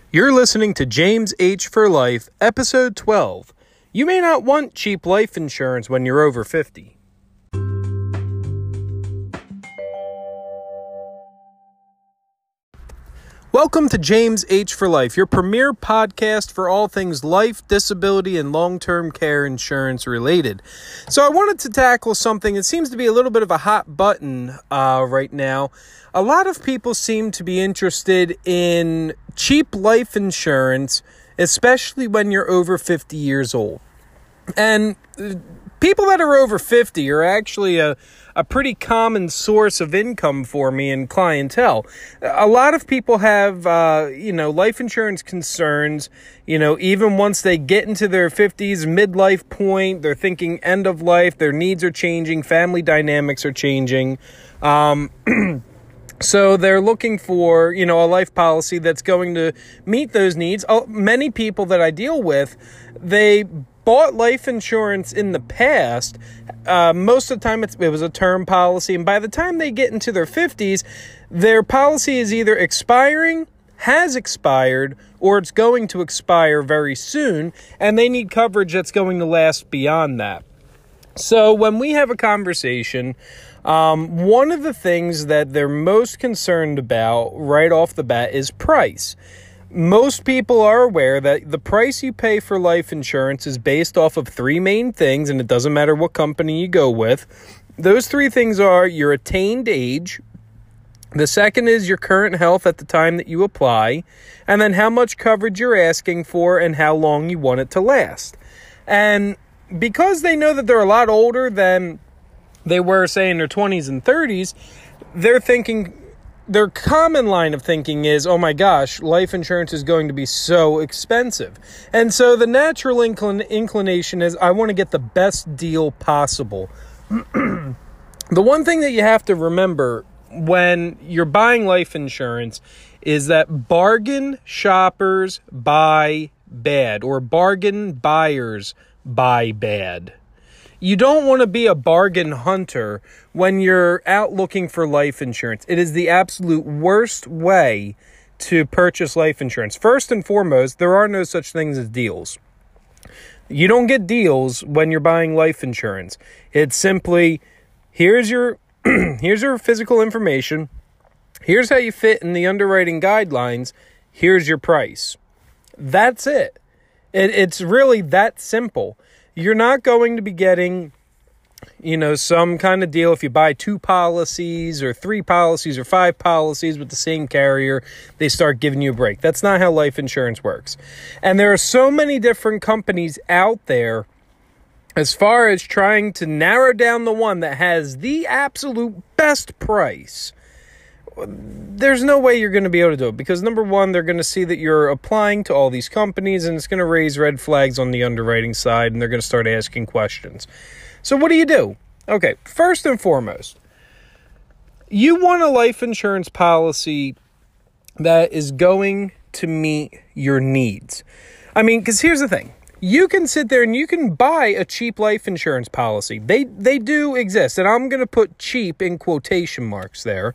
You're listening to James H. for Life, Episode 12. You may not want cheap life insurance when you're over 50. Welcome to James H. for Life, your premier podcast for all things life, disability, and long-term care insurance related. So I wanted to tackle something that seems to be a little bit of a hot button right now. A lot of people seem to be interested in cheap life insurance, especially when you're over 50 years old. And people that are over 50 are actually a pretty common source of income for me and clientele. A lot of people have, life insurance concerns, even once they get into their 50s, midlife point, they're thinking end of life, their needs are changing, family dynamics are changing. So they're looking for, a life policy that's going to meet those needs. Many people that I deal with, they bought life insurance in the past. Most of the time it was a term policy. And by the time they get into their 50s, their policy is either expiring, has expired, or it's going to expire very soon. And they need coverage that's going to last beyond that. So when we have a conversation, one of the things that they're most concerned about right off the bat is price. Most people are aware that the price you pay for life insurance is based off of three main things, and it doesn't matter what company you go with. Those three things are your attained age, the second is your current health at the time that you apply, and then how much coverage you're asking for and how long you want it to last. And because they know that they're a lot older than they were, say, in their 20s and 30s, they're thinking, their common line of thinking is, oh my gosh, life insurance is going to be so expensive. And so the natural inclination is, I want to get the best deal possible. The one thing that you have to remember when you're buying life insurance is that bargain shoppers buy bad, or bargain buyers buy bad. You don't want to be a bargain hunter when you're out looking for life insurance. It is the absolute worst way to purchase life insurance. First and foremost, there are no such things as deals. You don't get deals when you're buying life insurance. It's simply, here's your physical information. Here's how you fit in the underwriting guidelines. Here's your price. That's it. It's really that simple. You're not going to be getting, some kind of deal if you buy 2 policies or 3 policies or 5 policies with the same carrier, they start giving you a break. That's not how life insurance works. And there are so many different companies out there as far as trying to narrow down the one that has the absolute best price. There's no way you're going to be able to do it because, number one, they're going to see that you're applying to all these companies and it's going to raise red flags on the underwriting side and they're going to start asking questions. So what do? Okay, first and foremost, you want a life insurance policy that is going to meet your needs. I mean, because here's the thing. You can sit there and you can buy a cheap life insurance policy. They do exist, and I'm going to put cheap in quotation marks there.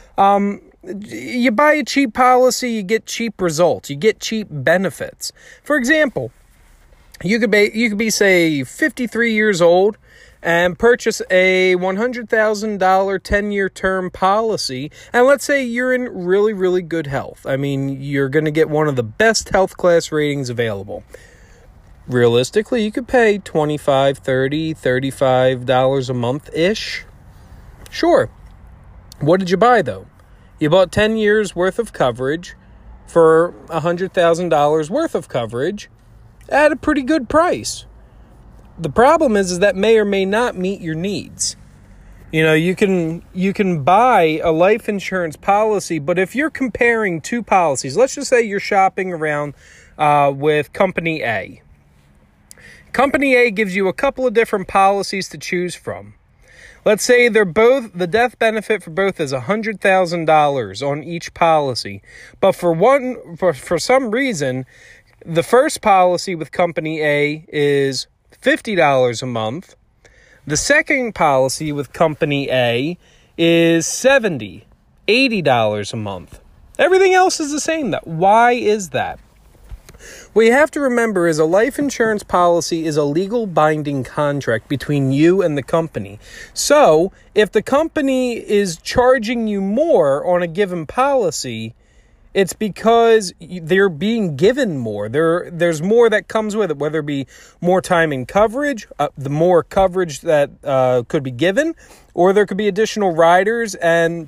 You buy a cheap policy, you get cheap results, you get cheap benefits. For example, you could be say 53 years old and purchase a $100,000 10-year term policy, and let's say you're in really, really good health. I mean, you're going to get one of the best health class ratings available. Realistically, you could pay $25, $30, $35 a month-ish. Sure. What did you buy, though? You bought 10 years worth of coverage for $100,000 worth of coverage at a pretty good price. The problem is that may or may not meet your needs. You can buy a life insurance policy, but if you're comparing 2 policies, let's just say you're shopping around with Company A. Company A gives you a couple of different policies to choose from. Let's say the death benefit for both is $100,000 on each policy. But for some reason, the first policy with Company A is $50 a month. The second policy with Company A is $70, $80 a month. Everything else is the same. Why is that? What you have to remember is a life insurance policy is a legal binding contract between you and the company. So, if the company is charging you more on a given policy, it's because they're being given more. There's more that comes with it, whether it be more time in coverage, the more coverage that could be given, or there could be additional riders and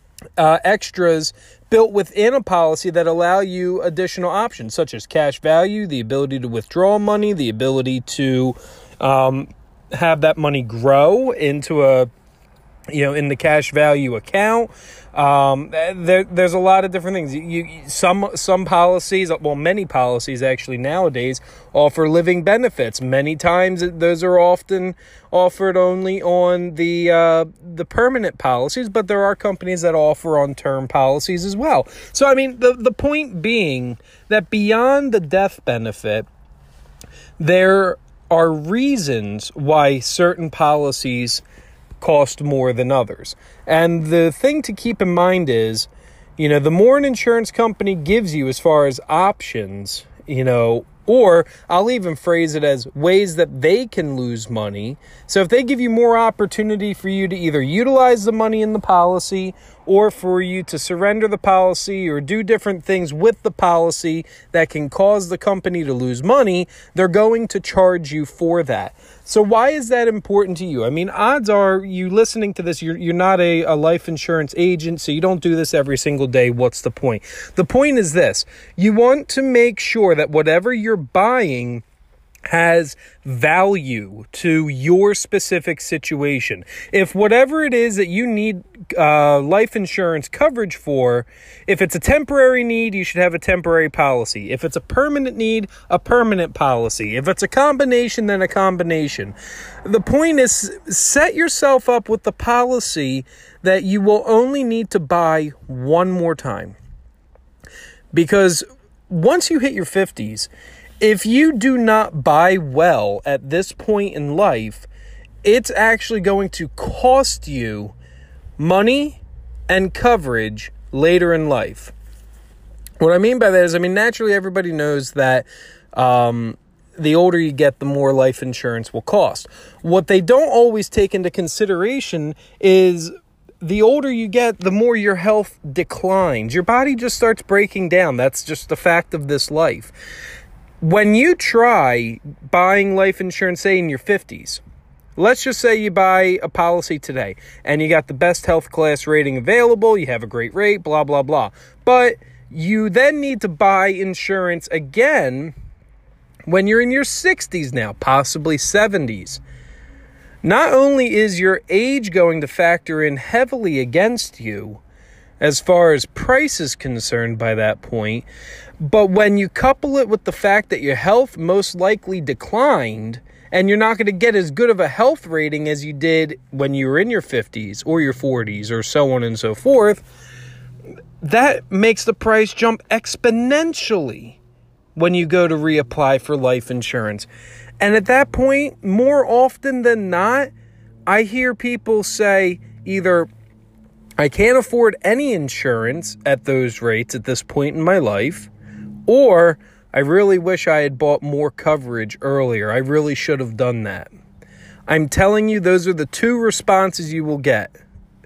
extras built within a policy that allow you additional options, such as cash value, the ability to withdraw money, the ability to have that money grow into in the cash value account. There's a lot of different things. Some policies, well, many policies actually nowadays offer living benefits. Many times those are often offered only on the permanent policies, but there are companies that offer on term policies as well. So, I mean, the point being that beyond the death benefit, there are reasons why certain policies cost more than others. And the thing to keep in mind is, the more an insurance company gives you as far as options, or I'll even phrase it as ways that they can lose money. So if they give you more opportunity for you to either utilize the money in the policy or for you to surrender the policy or do different things with the policy that can cause the company to lose money, they're going to charge you for that. So why is that important to you? I mean, odds are you listening to this, you're not a life insurance agent, so you don't do this every single day. What's the point? The point is this. You want to make sure that whatever you're buying has value to your specific situation. If whatever it is that you need life insurance coverage for, if it's a temporary need, you should have a temporary policy. If it's a permanent need, a permanent policy. If it's a combination, then a combination. The point is, set yourself up with the policy that you will only need to buy one more time. Because once you hit your 50s, if you do not buy well at this point in life, it's actually going to cost you money and coverage later in life. What I mean by that is, naturally everybody knows that the older you get, the more life insurance will cost. What they don't always take into consideration is the older you get, the more your health declines. Your body just starts breaking down. That's just the fact of this life. When you try buying life insurance, say in your 50s, let's just say you buy a policy today and you got the best health class rating available, you have a great rate, blah, blah, blah. But you then need to buy insurance again when you're in your 60s now, possibly 70s. Not only is your age going to factor in heavily against you as far as price is concerned by that point, but when you couple it with the fact that your health most likely declined and you're not going to get as good of a health rating as you did when you were in your 50s or your 40s or so on and so forth, that makes the price jump exponentially when you go to reapply for life insurance. And at that point, more often than not, I hear people say either, I can't afford any insurance at those rates at this point in my life, or I really wish I had bought more coverage earlier. I really should have done that. I'm telling you, those are the two responses you will get.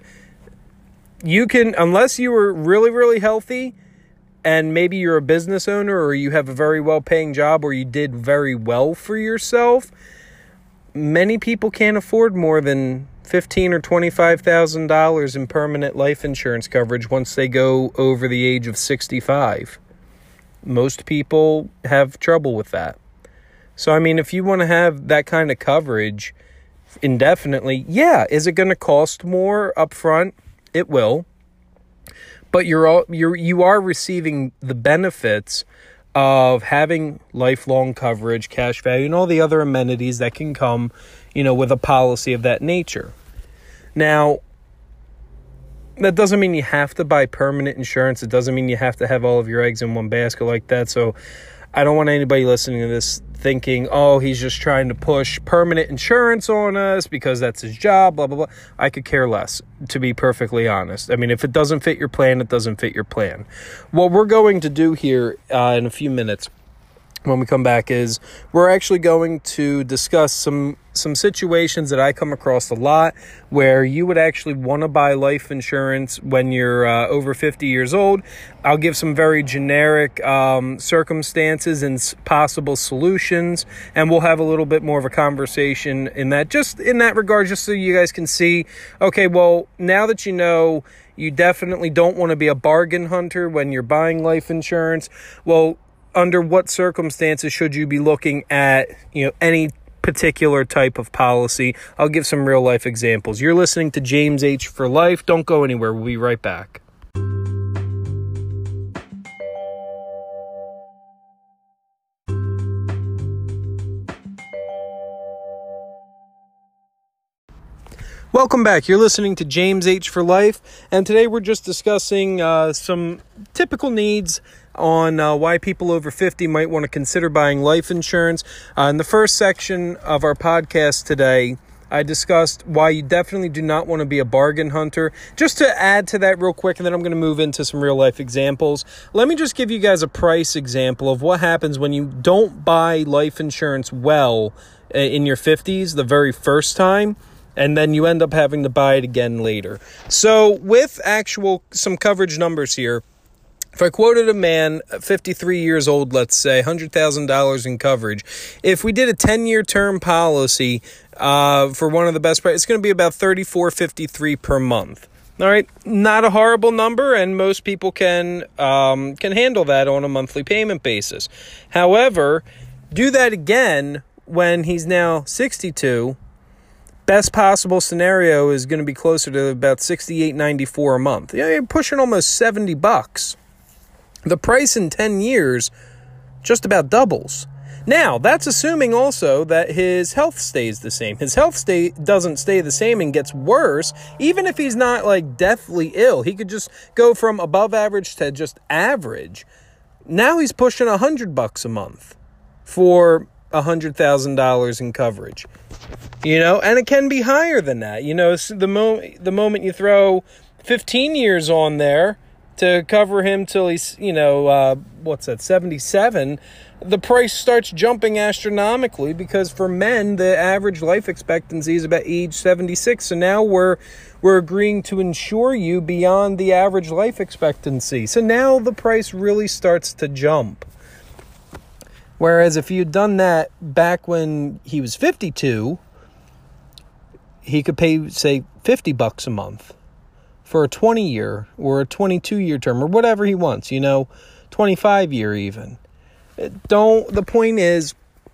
You can, unless you were really, really healthy, and maybe you're a business owner or you have a very well-paying job or you did very well for yourself, many people can't afford more than $15,000 or $25,000 in permanent life insurance coverage once they go over the age of 65. Most people have trouble with that. So, if you want to have that kind of coverage indefinitely, yeah, is it going to cost more upfront? It will. But you are receiving the benefits of having lifelong coverage, cash value, and all the other amenities that can come, with a policy of that nature. Now, that doesn't mean you have to buy permanent insurance. It doesn't mean you have to have all of your eggs in one basket like that. So I don't want anybody listening to this thinking, oh, he's just trying to push permanent insurance on us because that's his job, blah, blah, blah. I could care less, to be perfectly honest. If it doesn't fit your plan, it doesn't fit your plan. What we're going to do here in a few minutes when we come back is we're actually going to discuss some situations that I come across a lot where you would actually want to buy life insurance when you're over 50 years old. I'll give some very generic circumstances and possible solutions, and we'll have a little bit more of a conversation in that regard, just so you guys can see, okay, well, now that you know you definitely don't want to be a bargain hunter when you're buying life insurance, well, under what circumstances should you be looking at, any particular type of policy? I'll give some real life examples. You're listening to James H. for Life. Don't go anywhere. We'll be right back. Welcome back. You're listening to James H. for Life, and today we're just discussing some typical needs on why people over 50 might want to consider buying life insurance. In the first section of our podcast today, I discussed why you definitely do not want to be a bargain hunter. Just to add to that real quick, and then I'm going to move into some real life examples. Let me just give you guys a price example of what happens when you don't buy life insurance well in your 50s the very first time, and then you end up having to buy it again later. So with some coverage numbers here, if I quoted a man, 53 years old, let's say, $100,000 in coverage, if we did a 10-year term policy for one of the best prices, it's going to be about $34.53 per month. All right, not a horrible number, and most people can handle that on a monthly payment basis. However, do that again when he's now 62. Best possible scenario is going to be closer to about $68.94 a month. You're pushing almost $70. The price in 10 years just about doubles. Now, that's assuming also that his health stays the same. His health doesn't stay the same and gets worse. Even if he's not like deathly ill, he could just go from above average to just average. Now he's pushing $100 a month for $100,000 in coverage. And it can be higher than that. So the moment you throw 15 years on there to cover him till he's, 77, the price starts jumping astronomically, because for men, the average life expectancy is about age 76. So now we're agreeing to insure you beyond the average life expectancy. So now the price really starts to jump. Whereas if you'd done that back when he was 52, he could pay, say, $50 a month for a 20-year or a 22-year term, or whatever he wants, 25-year even. The point is,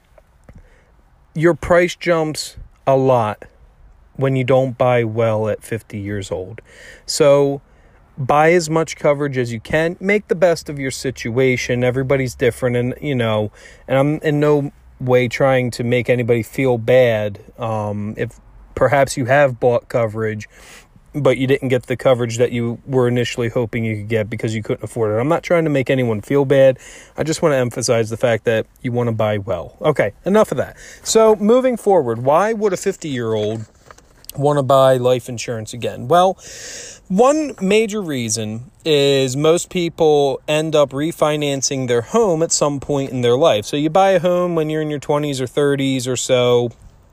your price jumps a lot when you don't buy well at 50 years old. So buy as much coverage as you can. Make the best of your situation. Everybody's different, and I'm in no way trying to make anybody feel bad if perhaps you have bought coverage but you didn't get the coverage that you were initially hoping you could get because you couldn't afford it. I'm not trying to make anyone feel bad. I just want to emphasize the fact that you want to buy well. Okay, enough of that. So moving forward, why would a 50-year-old want to buy life insurance again? Well, one major reason is most people end up refinancing their home at some point in their life. So you buy a home when you're in your 20s or 30s or so,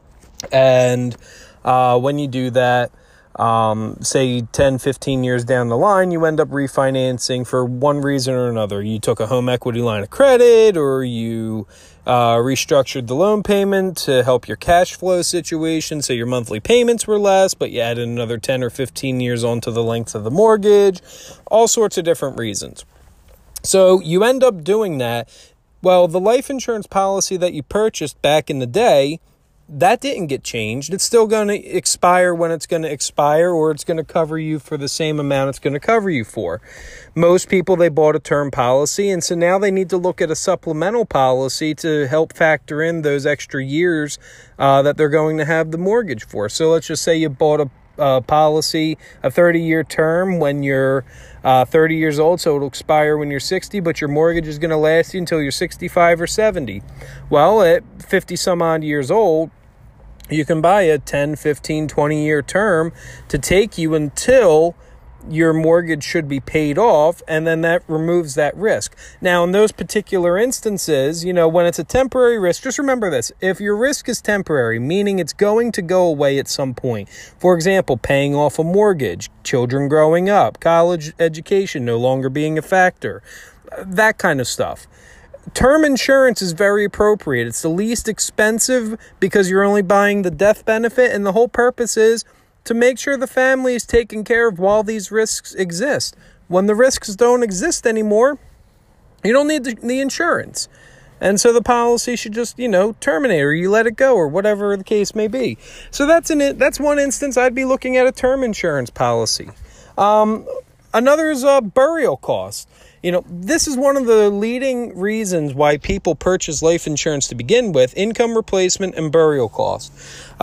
and when you do that, say 10, 15 years down the line, you end up refinancing for one reason or another. You took a home equity line of credit, or you restructured the loan payment to help your cash flow situation, so your monthly payments were less, but you added another 10 or 15 years onto the length of the mortgage, all sorts of different reasons. So you end up doing that. Well, the life insurance policy that you purchased back in the day, that didn't get changed. It's still going to expire when it's going to expire, or it's going to cover you for the same amount it's going to cover you for. Most people, they bought a term policy, and so now they need to look at a supplemental policy to help factor in those extra years that they're going to have the mortgage for. So let's just say you bought a policy, a 30-year term when you're 30 years old, so it'll expire when you're 60, but your mortgage is going to last you until you're 65 or 70. Well, at 50 some odd years old, you can buy a 10, 15, 20-year term to take you until your mortgage should be paid off, and then that removes that risk. Now, in those particular instances, when it's a temporary risk, just remember this. If your risk is temporary, meaning it's going to go away at some point, for example, paying off a mortgage, children growing up, college education no longer being a factor, that kind of stuff. Term insurance is very appropriate. It's the least expensive because you're only buying the death benefit, and the whole purpose is to make sure the family is taken care of while these risks exist. When the risks don't exist anymore, you don't need the insurance. And so the policy should just, terminate, or you let it go, or whatever the case may be. So that's one instance I'd be looking at a term insurance policy. Another is burial costs. This is one of the leading reasons why people purchase life insurance to begin with: income replacement and burial costs.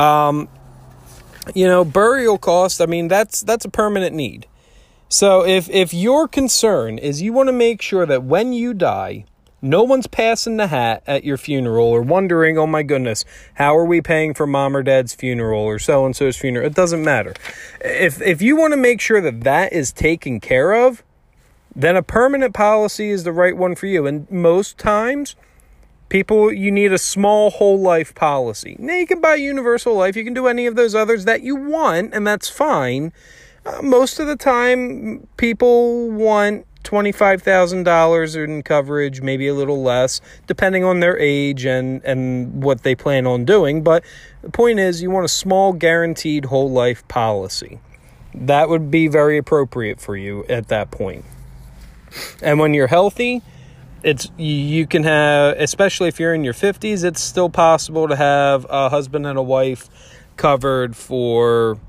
Burial costs, that's a permanent need. So if your concern is you want to make sure that when you die, no one's passing the hat at your funeral or wondering, oh my goodness, how are we paying for mom or dad's funeral or so-and-so's funeral? It doesn't matter. If you want to make sure that is taken care of, then a permanent policy is the right one for you. And most times, you need a small whole life policy. Now, you can buy universal life. You can do any of those others that you want, and that's fine. Most of the time, people want $25,000 in coverage, maybe a little less, depending on their age and what they plan on doing. But the point is, you want a small guaranteed whole life policy. That would be very appropriate for you at that point. And when you're healthy, you can have, especially if you're in your 50s, it's still possible to have a husband and a wife covered for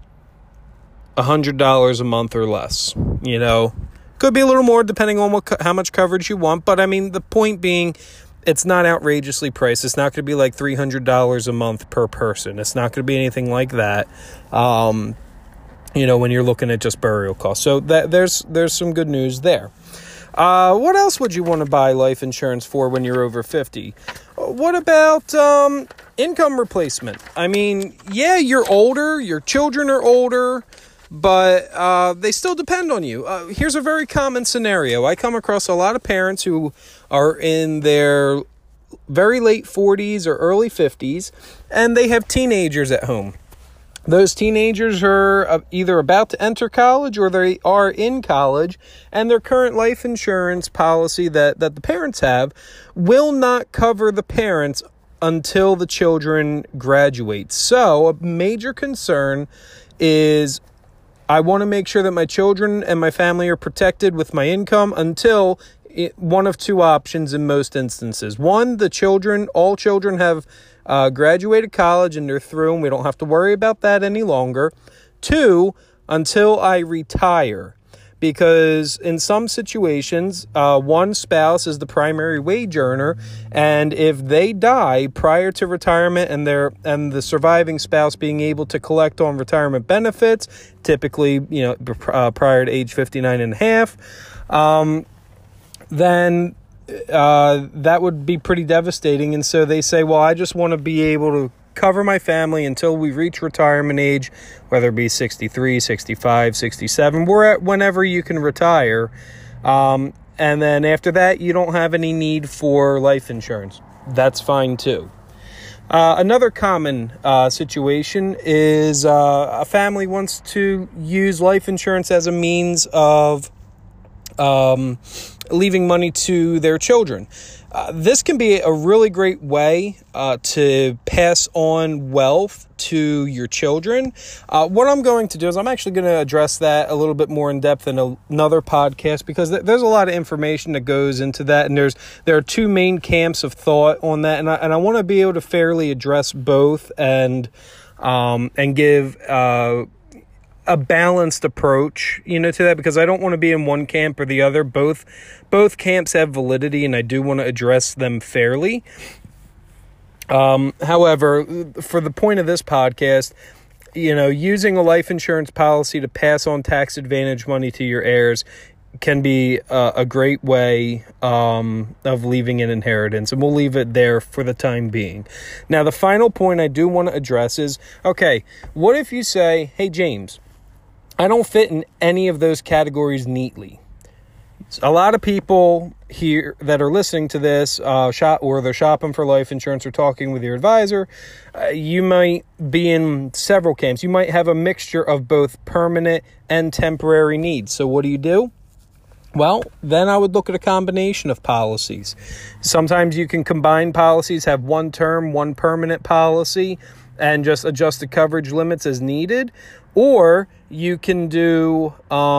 $100 a month or less. Could be a little more depending on how much coverage you want. But the point being, it's not outrageously priced. It's not going to be like $300 a month per person. It's not going to be anything like that. When you're looking at just burial costs. So there's some good news there. What else would you want to buy life insurance for when you're over 50? What about income replacement? You're older, your children are older, but they still depend on you. Here's a very common scenario. I come across a lot of parents who are in their very late 40s or early 50s, and they have teenagers at home. Those teenagers are either about to enter college or they are in college, and their current life insurance policy that the parents have will not cover the parents until the children graduate. So a major concern is I want to make sure that my children and my family are protected with my income until one of two options in most instances. One, all children have graduated college and they're through and we don't have to worry about that any longer. Two, until I retire. Because in some situations, one spouse is the primary wage earner, and if they die prior to retirement and the surviving spouse being able to collect on retirement benefits, typically prior to age 59 and a half, then that would be pretty devastating. And so they say, well, I just want to be able to cover my family until we reach retirement age, whether it be 63, 65, 67, whenever you can retire. And then after that, you don't have any need for life insurance. That's fine too. Another common situation is a family wants to use life insurance as a means of leaving money to their children. This can be a really great way to pass on wealth to your children. What I'm going to do is I'm actually going to address that a little bit more in depth in another podcast, because there's a lot of information that goes into that, and there are two main camps of thought on that, and I want to be able to fairly address both and give a balanced approach, to that, because I don't want to be in one camp or the other. Both camps have validity, and I do want to address them fairly. However, for the point of this podcast, using a life insurance policy to pass on tax advantage money to your heirs can be a great way of leaving an inheritance, and we'll leave it there for the time being. Now, the final point I do want to address is, okay, what if you say, hey, James, I don't fit in any of those categories neatly. A lot of people here that are listening to this, or they're shopping for life insurance or talking with your advisor, you might be in several camps. You might have a mixture of both permanent and temporary needs. So what do? Well, then I would look at a combination of policies. Sometimes you can combine policies, have one term, one permanent policy, and just adjust the coverage limits as needed. Or you can do,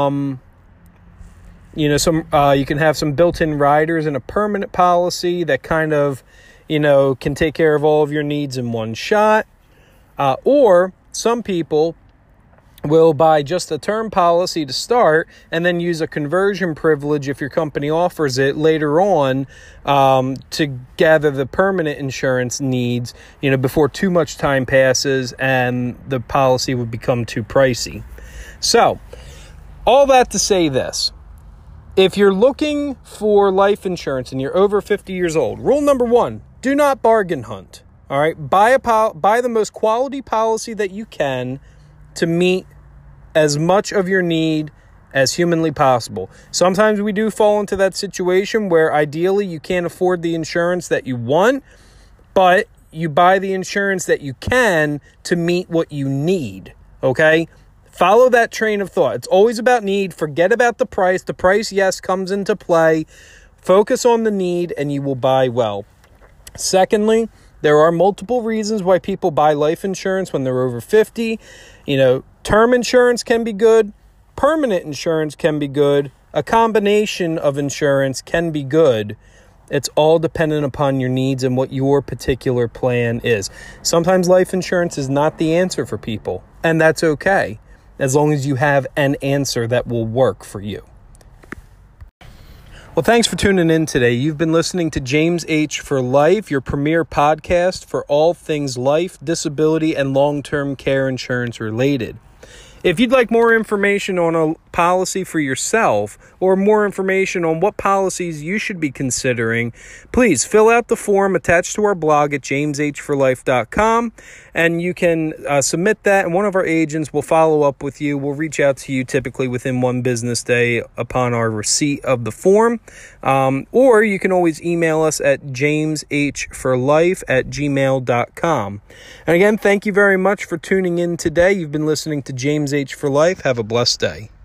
you can have some built-in riders in a permanent policy that kind of, can take care of all of your needs in one shot. Or some people will buy just a term policy to start and then use a conversion privilege if your company offers it later on to gather the permanent insurance needs, before too much time passes and the policy would become too pricey. So, all that to say this. If you're looking for life insurance and you're over 50 years old, rule number 1, do not bargain hunt. All right, buy the most quality policy that you can to meet as much of your need as humanly possible. Sometimes we do fall into that situation where ideally you can't afford the insurance that you want, but you buy the insurance that you can to meet what you need, okay? Follow that train of thought. It's always about need. Forget about the price. The price, yes, comes into play. Focus on the need and you will buy well. Secondly, there are multiple reasons why people buy life insurance when they're over 50. Term insurance can be good. Permanent insurance can be good. A combination of insurance can be good. It's all dependent upon your needs and what your particular plan is. Sometimes life insurance is not the answer for people, and that's okay, as long as you have an answer that will work for you. Well, thanks for tuning in today. You've been listening to James H. for Life, your premier podcast for all things life, disability, and long-term care insurance related. If you'd like more information on a policy for yourself or more information on what policies you should be considering, please fill out the form attached to our blog at jameshforlife.com, and you can submit that, and one of our agents will follow up with you. We'll reach out to you typically within 1 business day upon our receipt of the form, or you can always email us at jameshforlife@gmail.com. And again, thank you very much for tuning in today. You've been listening to James H. for Life. Have a blessed day.